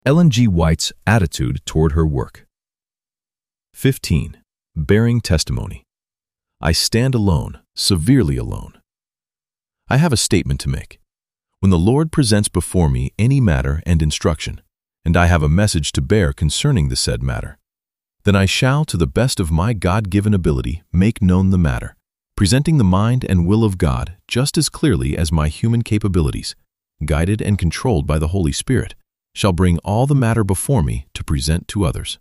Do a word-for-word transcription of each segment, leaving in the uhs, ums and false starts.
Ellen G. White's attitude toward her work. fifteen. Bearing testimony. I stand alone, severely alone. I have a statement to make. When the Lord presents before me any matter and instruction, and I have a message to bear concerning the said matter, then I shall, to the best of my God-given ability, make known the matter, presenting the mind and will of God just as clearly as my human capabilities, guided and controlled by the Holy Spirit, shall bring all the matter before me to present to others.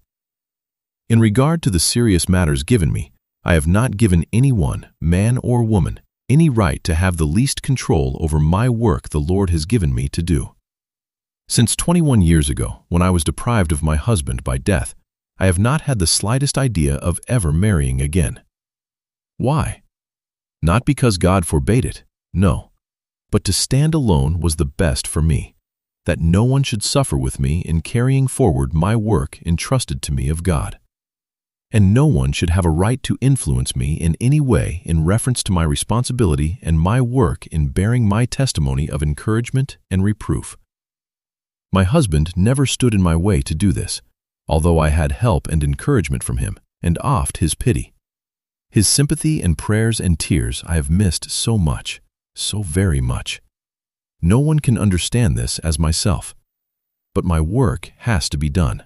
In regard to the serious matters given me, I have not given any one, man or woman, any right to have the least control over my work the Lord has given me to do. Since twenty-one years ago, when I was deprived of my husband by death, I have not had the slightest idea of ever marrying again. Why? Not because God forbade it, no, but to stand alone was the best for me, that no one should suffer with me in carrying forward my work entrusted to me of God. And no one should have a right to influence me in any way in reference to my responsibility and my work in bearing my testimony of encouragement and reproof. My husband never stood in my way to do this, although I had help and encouragement from him, and oft his pity. His sympathy and prayers and tears I have missed so much, so very much. No one can understand this as myself, but my work has to be done.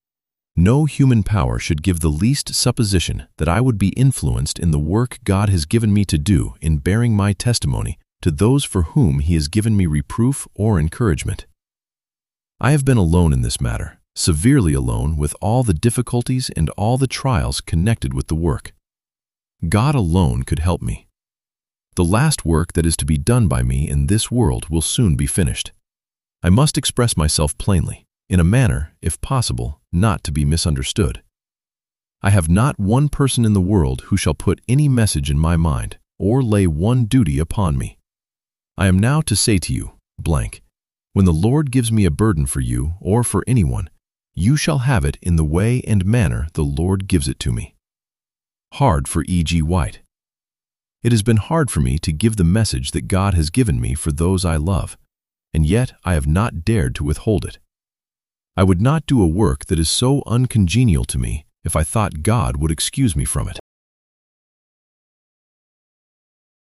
No human power should give the least supposition that I would be influenced in the work God has given me to do in bearing my testimony to those for whom He has given me reproof or encouragement. I have been alone in this matter, severely alone with all the difficulties and all the trials connected with the work. God alone could help me. The last work that is to be done by me in this world will soon be finished. I must express myself plainly, in a manner, if possible, not to be misunderstood. I have not one person in the world who shall put any message in my mind or lay one duty upon me. I am now to say to you, blank, when the Lord gives me a burden for you or for anyone, you shall have it in the way and manner the Lord gives it to me. Hard for E G White. It has been hard for me to give the message that God has given me for those I love, and yet I have not dared to withhold it. I would not do a work that is so uncongenial to me if I thought God would excuse me from it.